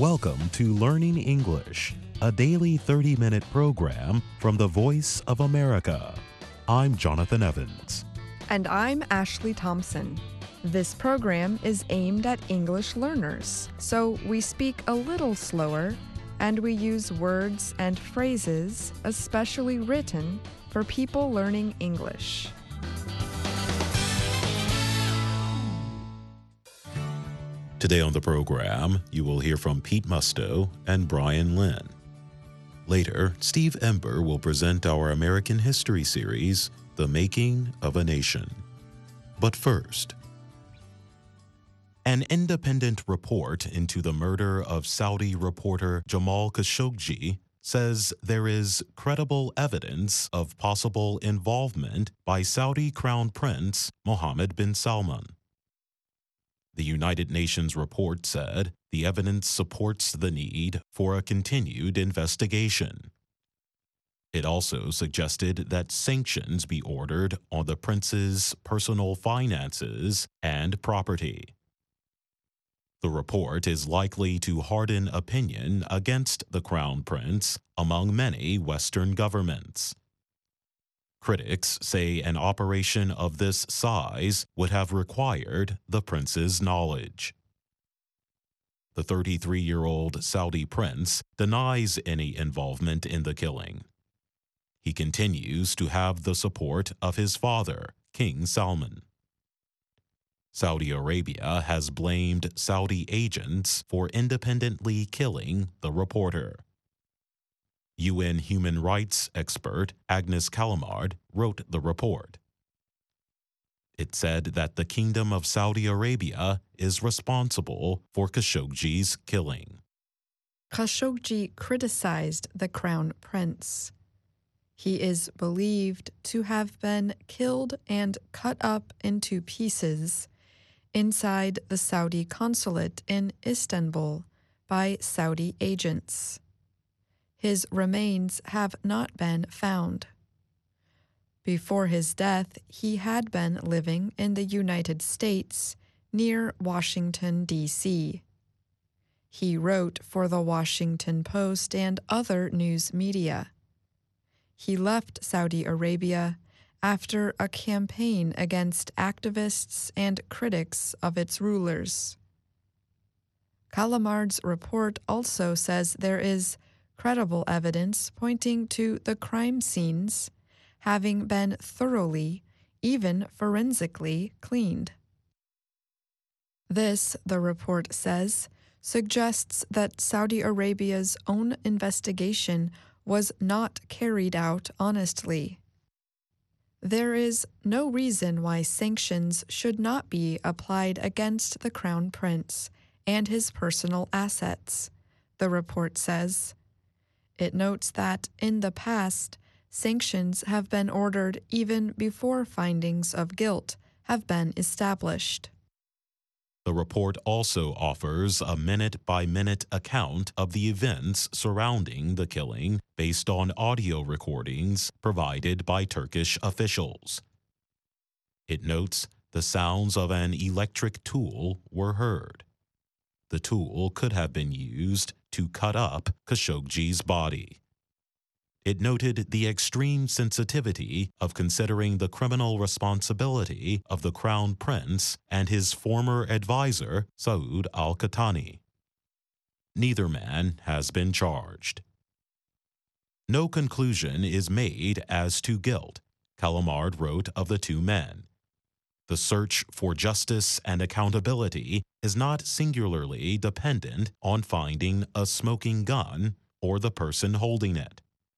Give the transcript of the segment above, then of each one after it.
Welcome to Learning English, a daily 30-minute program from the Voice of America. I'm Jonathan Evans. And I'm Ashley Thompson. This program is aimed at English learners, so we speak a little slower and we use words and phrases especially written for people learning English. Today on the program, you will hear from Pete Musto and Brian Lynn. Later, Steve Ember will present our American history series, The Making of a Nation. But first, an independent report into the murder of Saudi reporter Jamal Khashoggi says there is credible evidence of possible involvement by Saudi Crown Prince Mohammed bin Salman. The United Nations report said the evidence supports the need for a continued investigation. It also suggested that sanctions be ordered on the prince's personal finances and property. The report is likely to harden opinion against the Crown Prince among many Western governments. Critics say an operation of this size would have required the prince's knowledge. The 33-year-old Saudi prince denies any involvement in the killing. He continues to have the support of his father, King Salman. Saudi Arabia has blamed Saudi agents for independently killing the reporter. UN human rights expert Agnes Callamard wrote the report. It said that the Kingdom of Saudi Arabia is responsible for Khashoggi's killing. Khashoggi criticized the Crown Prince. He is believed to have been killed and cut up into pieces inside the Saudi consulate in Istanbul by Saudi agents. His remains have not been found. Before his death, he had been living in the United States near Washington, D.C. He wrote for the Washington Post and other news media. He left Saudi Arabia after a campaign against activists and critics of its rulers. Callamard's report also says there is credible evidence pointing to the crime scenes having been thoroughly, even forensically, cleaned. This, the report says, suggests that Saudi Arabia's own investigation was not carried out honestly. There is no reason why sanctions should not be applied against the Crown Prince and his personal assets, the report says. It notes that, in the past, sanctions have been ordered even before findings of guilt have been established. The report also offers a minute-by-minute account of the events surrounding the killing based on audio recordings provided by Turkish officials. It notes the sounds of an electric tool were heard. The tool could have been used to cut up Khashoggi's body. It noted the extreme sensitivity of considering the criminal responsibility of the Crown Prince and his former advisor, Saud al-Qahtani. Neither man has been charged. No conclusion is made as to guilt, Callamard wrote of the two men. The search for justice and accountability is not singularly dependent on finding a smoking gun or the person holding it.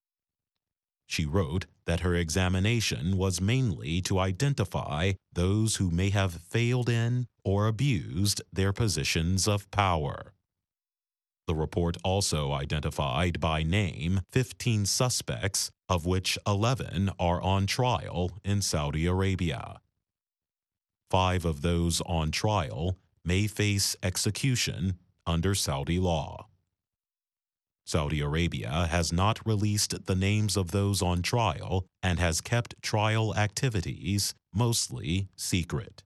She wrote that her examination was mainly to identify those who may have failed in or abused their positions of power. The report also identified by name 15 suspects, of which 11 are on trial in Saudi Arabia. 5 of those on trial may face execution under Saudi law. Saudi Arabia has not released the names of those on trial and has kept trial activities mostly secret.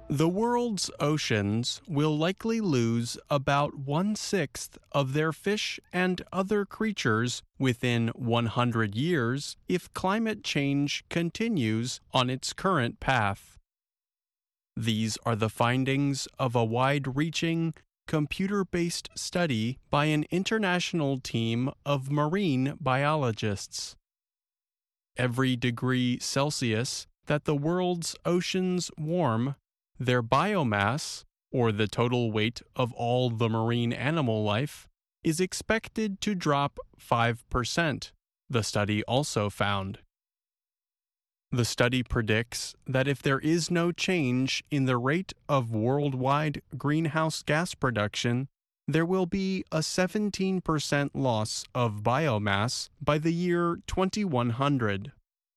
The world's oceans will likely lose about 1/6 of their fish and other creatures within 100 years if climate change continues on its current path. These are the findings of a wide-reaching, computer-based study by an international team of marine biologists. Every degree Celsius that the world's oceans warm, their biomass, or the total weight of all the marine animal life, is expected to drop 5%, the study also found. The study predicts that if there is no change in the rate of worldwide greenhouse gas production, there will be a 17% loss of biomass by the year 2100.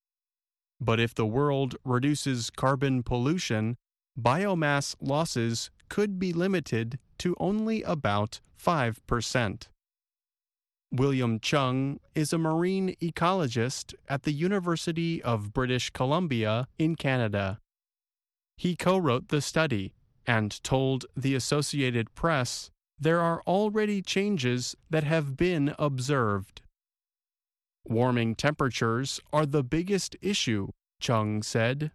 But if the world reduces carbon pollution, biomass losses could be limited to only about 5%. William Chung is a marine ecologist at the University of British Columbia in Canada. He co-wrote the study and told the Associated Press there are already changes that have been observed. Warming temperatures are the biggest issue, Chung said.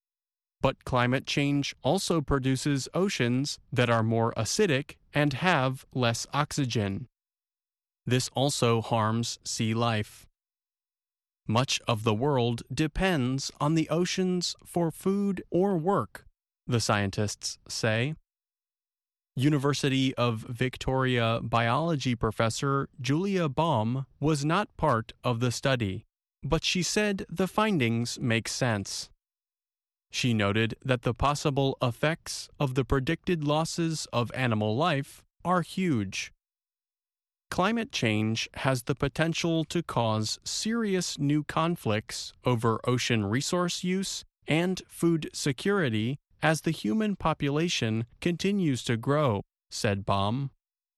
But climate change also produces oceans that are more acidic and have less oxygen. This also harms sea life. Much of the world depends on the oceans for food or work, the scientists say. University of Victoria biology professor Julia Baum was not part of the study, but she said the findings make sense. She noted that the possible effects of the predicted losses of animal life are huge. Climate change has the potential to cause serious new conflicts over ocean resource use and food security as the human population continues to grow, said Baum.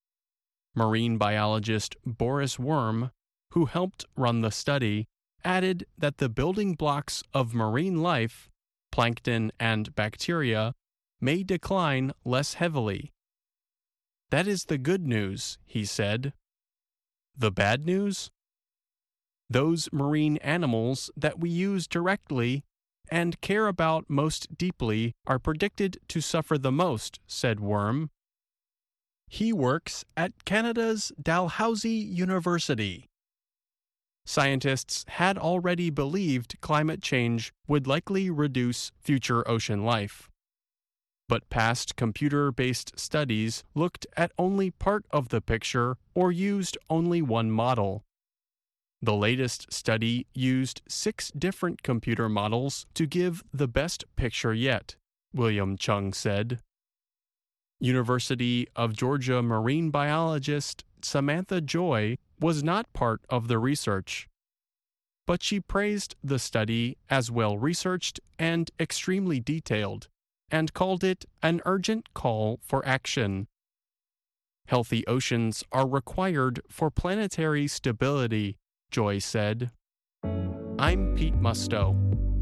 Marine biologist Boris Worm, who helped run the study, added that the building blocks of marine life, plankton and bacteria, may decline less heavily. That is the good news, he said. The bad news? Those marine animals that we use directly and care about most deeply are predicted to suffer the most, said Worm. He works at Canada's Dalhousie University. Scientists had already believed climate change would likely reduce future ocean life. But past computer-based studies looked at only part of the picture or used only one model. The latest study used 6 different computer models to give the best picture yet, William Chung said. University of Georgia marine biologist Samantha Joy was not part of the research, but she praised the study as well-researched and extremely detailed, and called it an urgent call for action. Healthy oceans are required for planetary stability, Joy said. I'm Pete Musto.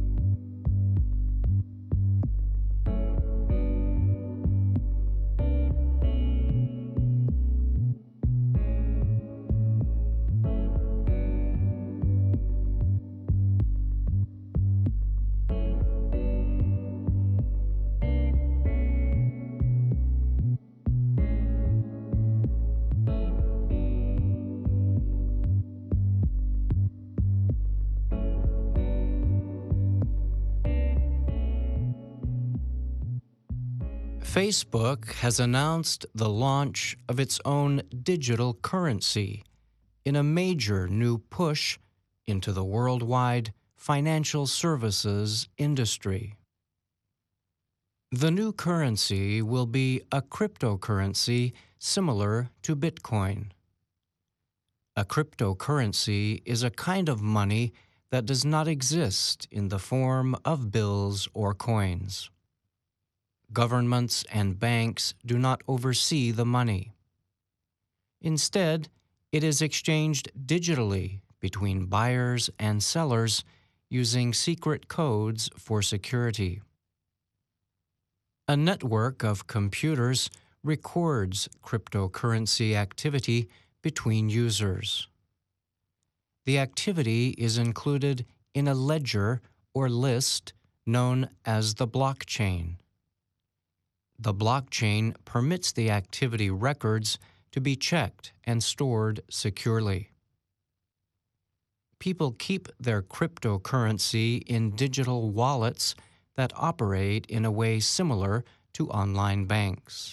Facebook has announced the launch of its own digital currency in a major new push into the worldwide financial services industry. The new currency will be a cryptocurrency similar to Bitcoin. A cryptocurrency is a kind of money that does not exist in the form of bills or coins. Governments and banks do not oversee the money. Instead, it is exchanged digitally between buyers and sellers using secret codes for security. A network of computers records cryptocurrency activity between users. The activity is included in a ledger or list known as the blockchain. The blockchain permits the activity records to be checked and stored securely. People keep their cryptocurrency in digital wallets that operate in a way similar to online banks.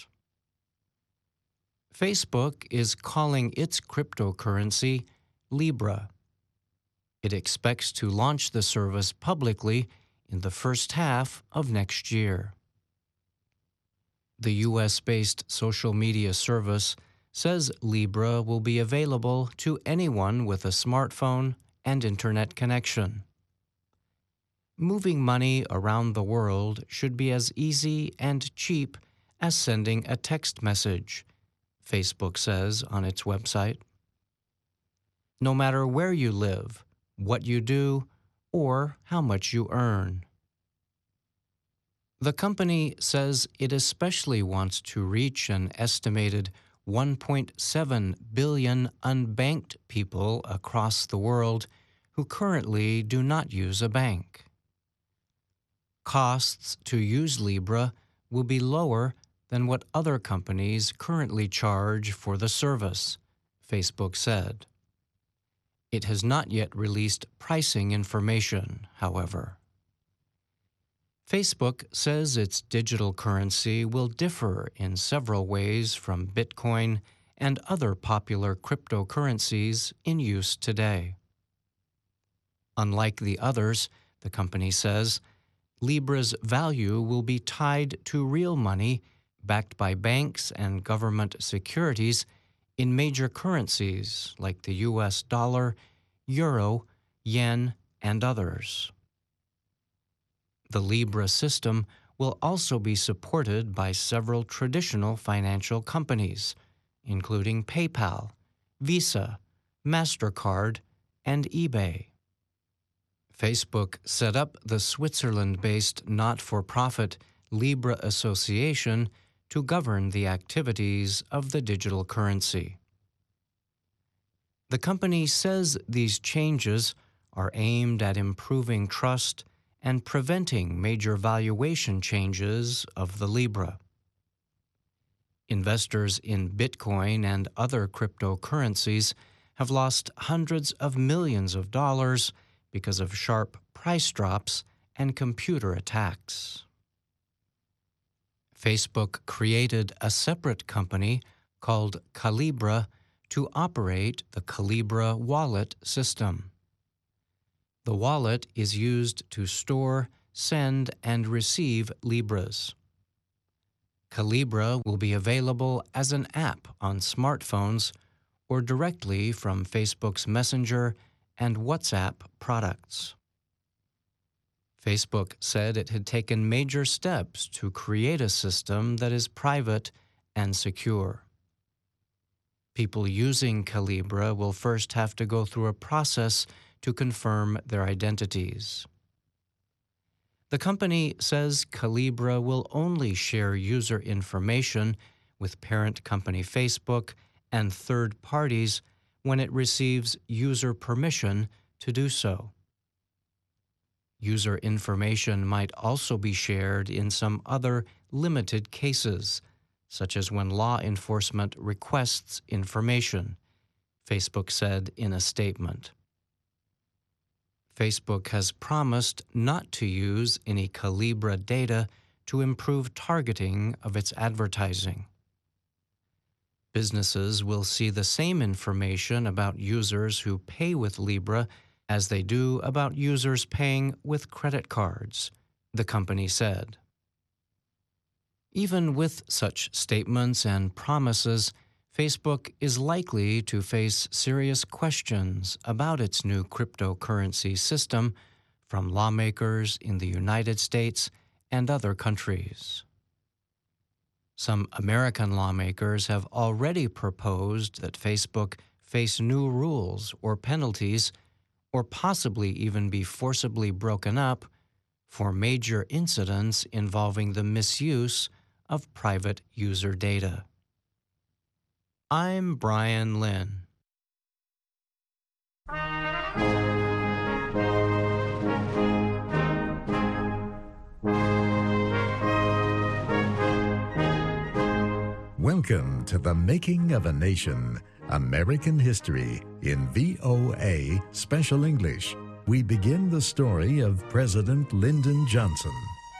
Facebook is calling its cryptocurrency Libra. It expects to launch the service publicly in the first half of next year. The US-based social media service says Libra will be available to anyone with a smartphone and internet connection. Moving money around the world should be as easy and cheap as sending a text message, Facebook says on its website. No matter where you live, what you do, or how much you earn. The company says it especially wants to reach an estimated 1.7 billion unbanked people across the world who currently do not use a bank. Costs to use Libra will be lower than what other companies currently charge for the service, Facebook said. It has not yet released pricing information, however. Facebook says its digital currency will differ in several ways from Bitcoin and other popular cryptocurrencies in use today. Unlike the others, the company says, Libra's value will be tied to real money backed by banks and government securities in major currencies like the US dollar, euro, yen, and others. The Libra system will also be supported by several traditional financial companies, including PayPal, Visa, MasterCard, and eBay. Facebook set up the Switzerland-based not-for-profit Libra Association to govern the activities of the digital currency. The company says these changes are aimed at improving trust and preventing major valuation changes of the Libra. Investors in Bitcoin and other cryptocurrencies have lost hundreds of millions of dollars because of sharp price drops and computer attacks. Facebook created a separate company called Calibra to operate the Calibra wallet system. The wallet is used to store, send, and receive Libras. Calibra will be available as an app on smartphones or directly from Facebook's Messenger and WhatsApp products. Facebook said it had taken major steps to create a system that is private and secure. People using Calibra will first have to go through a process to confirm their identities. The company says Calibra will only share user information with parent company Facebook and third parties when it receives user permission to do so. User information might also be shared in some other limited cases, such as when law enforcement requests information, Facebook said in a statement. Facebook has promised not to use any Calibra data to improve targeting of its advertising. Businesses will see the same information about users who pay with Libra as they do about users paying with credit cards, the company said. Even with such statements and promises, Facebook is likely to face serious questions about its new cryptocurrency system from lawmakers in the United States and other countries. Some American lawmakers have already proposed that Facebook face new rules or penalties, or possibly even be forcibly broken up, for major incidents involving the misuse of private user data. I'm Brian Lynn. Welcome to The Making of a Nation, American History in VOA Special English. We begin the story of President Lyndon Johnson.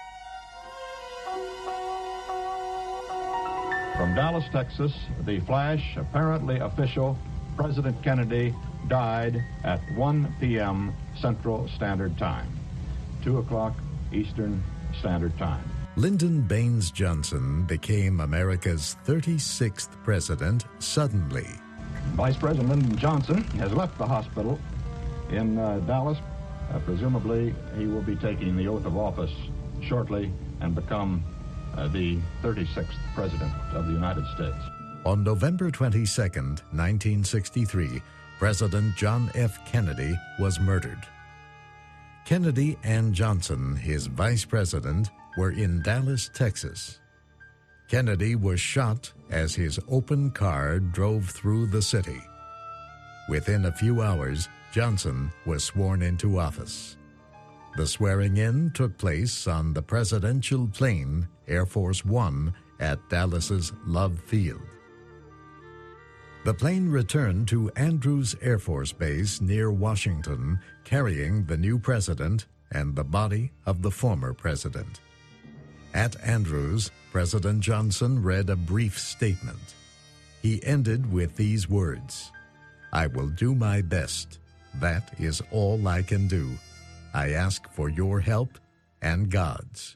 From Dallas, Texas, the flash, apparently official, President Kennedy died at 1 p.m. Central Standard Time, 2 o'clock Eastern Standard Time. Lyndon Baines Johnson became America's 36th president suddenly. Vice President Lyndon Johnson has left the hospital in Dallas. Presumably, he will be taking the oath of office shortly and become the 36th president of the United States. On November 22, 1963, President John F. Kennedy was murdered. Kennedy and Johnson, his vice president, were in Dallas, Texas. Kennedy was shot as his open car drove through the city. Within a few hours, Johnson was sworn into office. The swearing-in took place on the presidential plane, Air Force One, at Dallas's Love Field. The plane returned to Andrews Air Force Base near Washington, carrying the new president and the body of the former president. At Andrews, President Johnson read a brief statement. He ended with these words, "I will do my best. That is all I can do. I ask for your help and God's."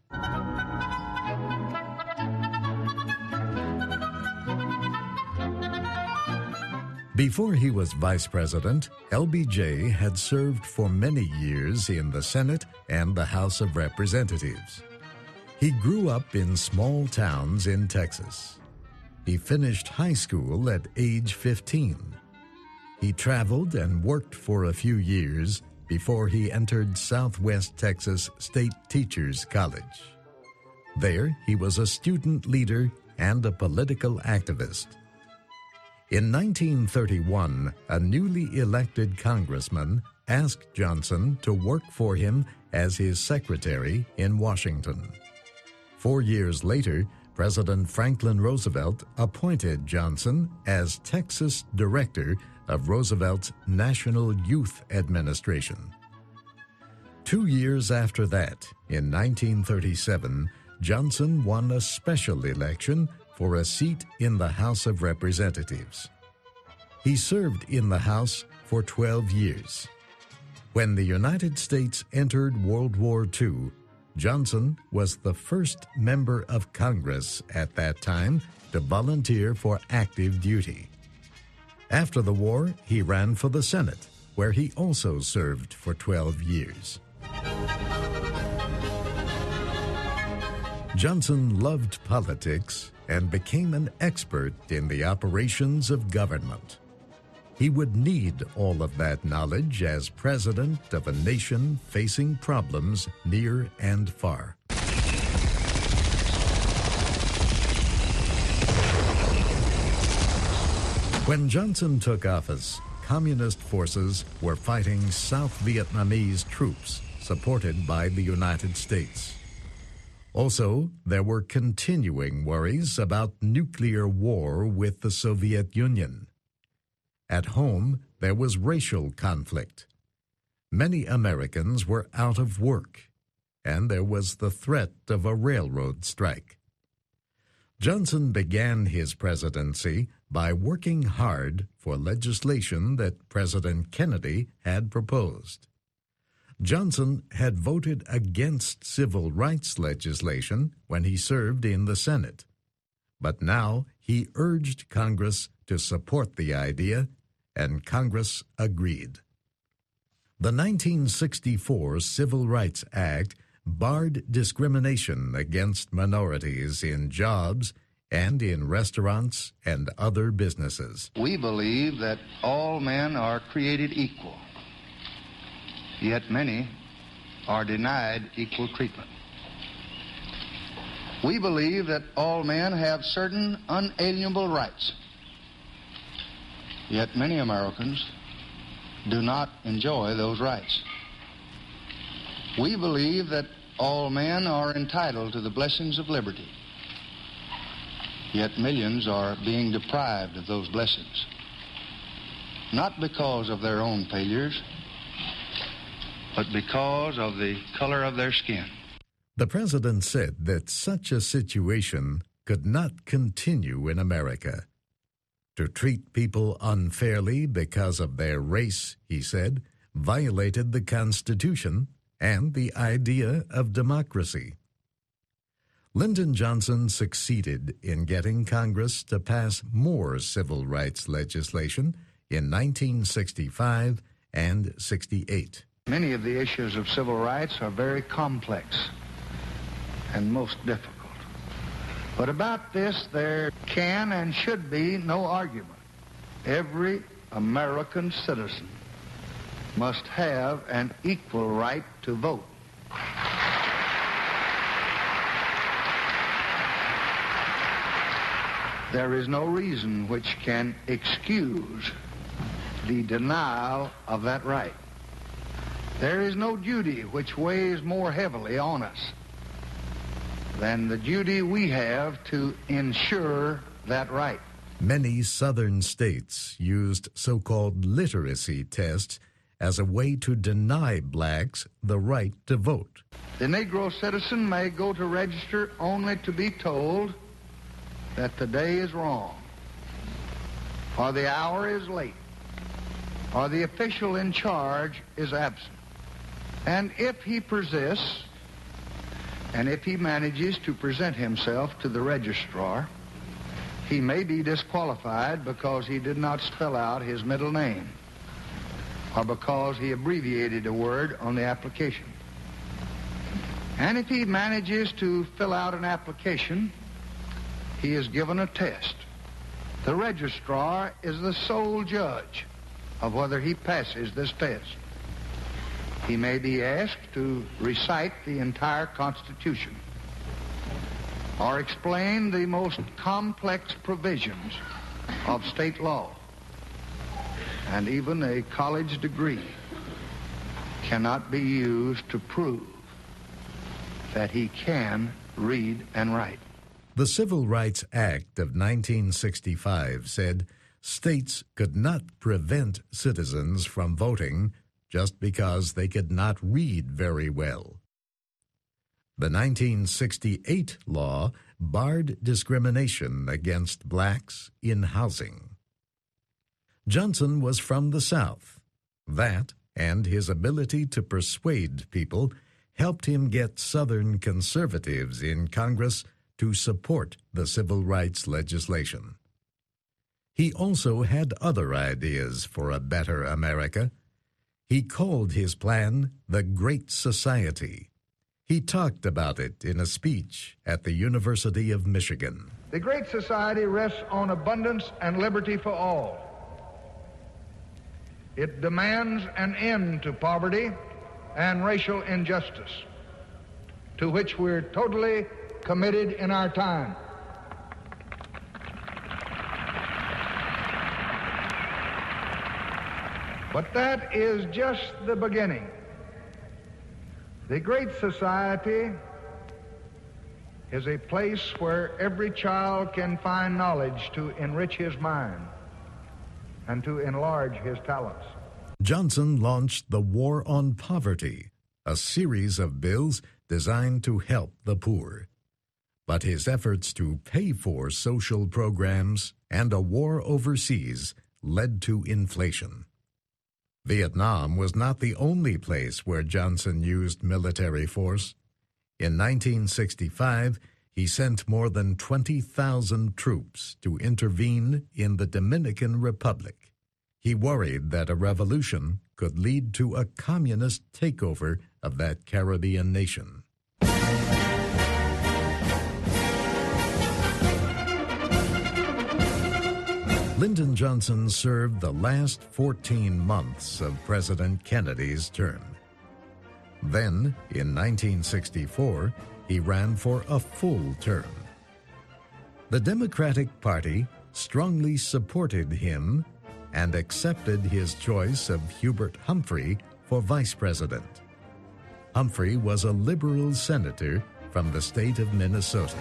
Before he was vice president, LBJ had served for many years in the Senate and the House of Representatives. He grew up in small towns in Texas. He finished high school at age 15. He traveled and worked for a few years before he entered Southwest Texas State Teachers College. There, he was a student leader and a political activist. In 1931, a newly elected congressman asked Johnson to work for him as his secretary in Washington. 4 years later, President Franklin Roosevelt appointed Johnson as Texas Director of Roosevelt's National Youth Administration. 2 years after that, in 1937, Johnson won a special election for a seat in the House of Representatives. He served in the House for 12 years. When the United States entered World War II, Johnson was the first member of Congress at that time to volunteer for active duty. After the war, he ran for the Senate, where he also served for 12 years. Johnson loved politics and became an expert in the operations of government. He would need all of that knowledge as president of a nation facing problems near and far. When Johnson took office, communist forces were fighting South Vietnamese troops supported by the United States. Also, there were continuing worries about nuclear war with the Soviet Union. At home, there was racial conflict. Many Americans were out of work, and there was the threat of a railroad strike. Johnson began his presidency by working hard for legislation that President Kennedy had proposed. Johnson had voted against civil rights legislation when he served in the Senate, but now he urged Congress to support the idea, and Congress agreed. The 1964 Civil Rights Act barred discrimination against minorities in jobs and in restaurants and other businesses. We believe that all men are created equal, yet many are denied equal treatment. We believe that all men have certain unalienable rights, yet many Americans do not enjoy those rights. We believe that all men are entitled to the blessings of liberty, yet millions are being deprived of those blessings, not because of their own failures, but because of the color of their skin. The president said that such a situation could not continue in America. To treat people unfairly because of their race, he said, violated the Constitution and the idea of democracy. Lyndon Johnson succeeded in getting Congress to pass more civil rights legislation in 1965 and 68. Many of the issues of civil rights are very complex and most difficult. But about this, there can and should be no argument. Every American citizen must have an equal right to vote. There is no reason which can excuse the denial of that right. There is no duty which weighs more heavily on us than the duty we have to ensure that right. Many southern states used so-called literacy tests as a way to deny blacks the right to vote. The Negro citizen may go to register only to be told that the day is wrong, or the hour is late, or the official in charge is absent. And if he persists, and if he manages to present himself to the registrar, he may be disqualified because he did not spell out his middle name, or because he abbreviated a word on the application. And if he manages to fill out an application, he is given a test. The registrar is the sole judge of whether he passes this test. He may be asked to recite the entire Constitution or explain the most complex provisions of state law. And even a college degree cannot be used to prove that he can read and write. The Civil Rights Act of 1965 said states could not prevent citizens from voting just because they could not read very well. The 1968 law barred discrimination against blacks in housing. Johnson was from the South. That, and his ability to persuade people, helped him get Southern conservatives in Congress to support the civil rights legislation. He also had other ideas for a better America. He called his plan the Great Society. He talked about it in a speech at the University of Michigan. The Great Society rests on abundance and liberty for all. It demands an end to poverty and racial injustice, to which we're totally committed in our time. But that is just the beginning. The Great Society is a place where every child can find knowledge to enrich his mind and to enlarge his talents. Johnson launched the War on Poverty, a series of bills designed to help the poor. But his efforts to pay for social programs and a war overseas led to inflation. Vietnam was not the only place where Johnson used military force. In 1965, he sent more than 20,000 troops to intervene in the Dominican Republic. He worried that a revolution could lead to a communist takeover of that Caribbean nation. Lyndon Johnson served the last 14 months of President Kennedy's term. Then, in 1964, he ran for a full term. The Democratic Party strongly supported him and accepted his choice of Hubert Humphrey for vice president. Humphrey was a liberal senator from the state of Minnesota.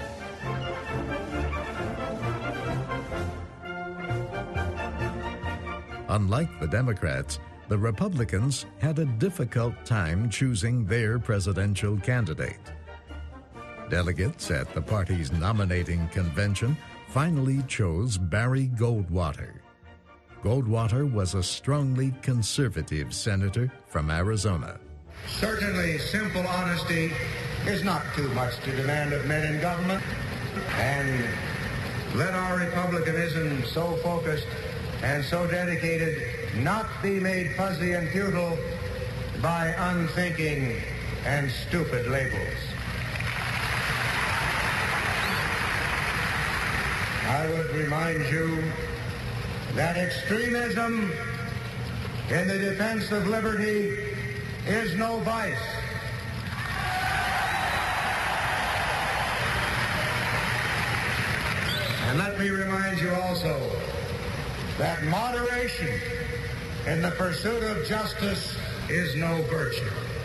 Unlike the Democrats, the Republicans had a difficult time choosing their presidential candidate. Delegates at the party's nominating convention finally chose Barry Goldwater. Goldwater was a strongly conservative senator from Arizona. Certainly, simple honesty is not too much to demand of men in government. And let our republicanism, so focused and so dedicated, not be made fuzzy and futile by unthinking and stupid labels. I would remind you that extremism in the defense of liberty is no vice. And let me remind you also that moderation in the pursuit of justice is no virtue.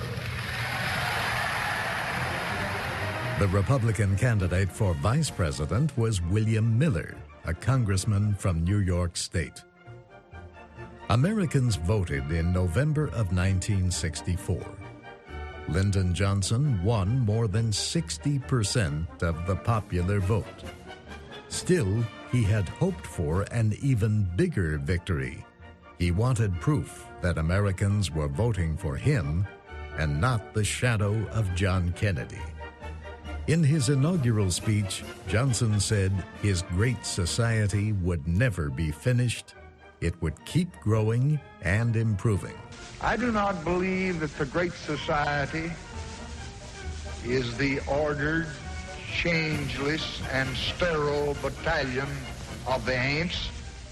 The Republican candidate for vice president was William Miller, a congressman from New York State. Americans voted in November of 1964. Lyndon Johnson won more than 60% of the popular vote. Still, he had hoped for an even bigger victory. He wanted proof that Americans were voting for him and not the shadow of John Kennedy. In his inaugural speech, Johnson said his great society would never be finished. It would keep growing and improving. I do not believe that the Great Society is the ordered, changeless, and sterile battalion of the ants.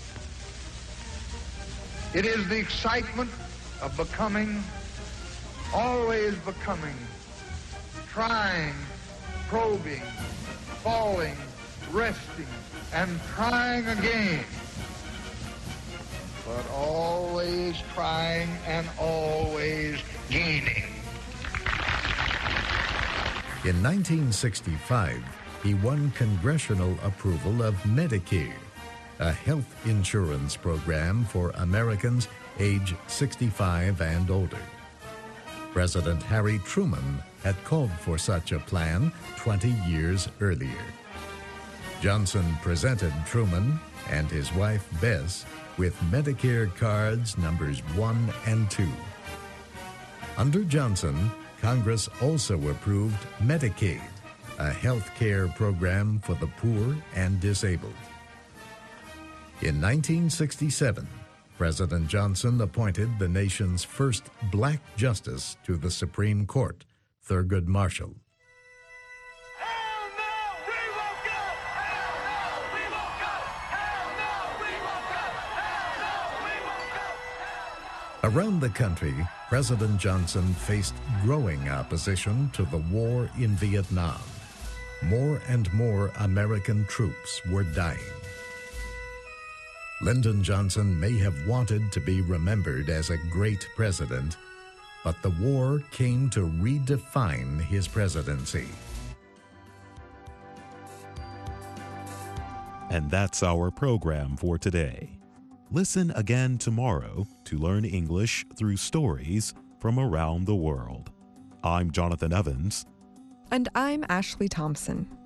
It is the excitement of becoming, always becoming, trying, probing, falling, resting, and trying again. But always trying and always gaining. In 1965, he won congressional approval of Medicare, a health insurance program for Americans age 65 and older. President Harry Truman had called for such a plan 20 years earlier. Johnson presented Truman and his wife Bess with Medicare cards numbers 1 and 2. Under Johnson, Congress also approved Medicaid, a health care program for the poor and disabled. In 1967, President Johnson appointed the nation's first black justice to the Supreme Court, Thurgood Marshall. Around the country, President Johnson faced growing opposition to the war in Vietnam. More and more American troops were dying. Lyndon Johnson may have wanted to be remembered as a great president, but the war came to redefine his presidency. And that's our program for today. Listen again tomorrow to learn English through stories from around the world. I'm Jonathan Evans. And I'm Ashley Thompson.